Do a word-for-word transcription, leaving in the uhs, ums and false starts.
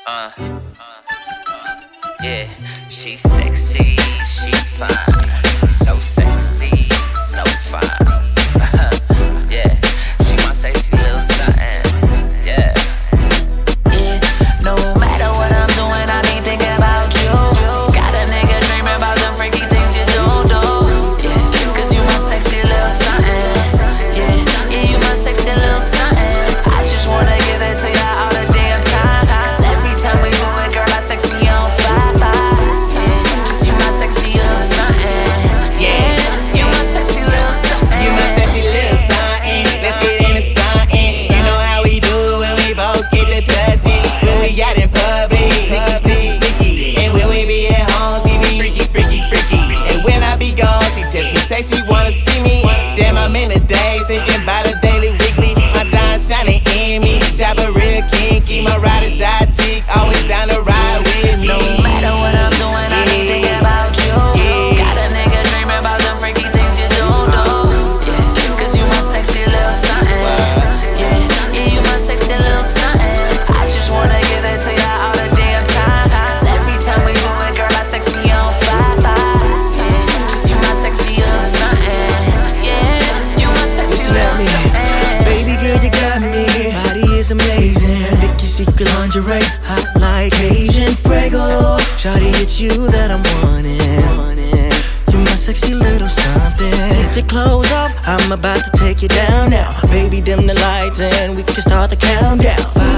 Uh, yeah, she's sexy, she fine, so sexy, so fine. Yeah, she my sexy little something. Yeah, yeah. No matter what I'm doing, I be thinking about you. Got a nigga dreaming about the freaky things you do, do. Yeah, cause you my sexy little something. Yeah, yeah, you my sexy little something. I just wanna give it to you all the damn time. Cause every time we do it, girl, I sex me on fire, fire. Yeah, cause you my sexy little something. Yeah, you my sexy little something. You my sexy little something. Let's get into something. You know how we do when we both get to touching. When we out in public, sneaky, sneaky, sneaky. And when we be at home, she be freaky, freaky, freaky. And when I be gone, she just me say she wanna see me. Damn, I'm in the days thinking about a daily, weekly. My diamond shining in me. Shop a real kinky. My ride or die chick, always down to ride with me. No matter what I'm doing, I be thinking about you. Got a nigga dreaming about the freaky things you do, do. Yeah, cause you my sexy little something. Yeah, yeah, you my sexy little something. I just wanna give it to you all the damn time. Cause every time we do it, girl, I sex me on fire, fire. Yeah, cause you my sexy little something. Yeah, you my sexy little something. Baby girl, you got me. Body is amazing. Vicky's Secret lingerie, hot like Asian Fuego. Shawty, it's you that I'm wanting. You my sexy little something. Take your clothes off, I'm about to take you down now. Baby, dim the lights and we can start the countdown.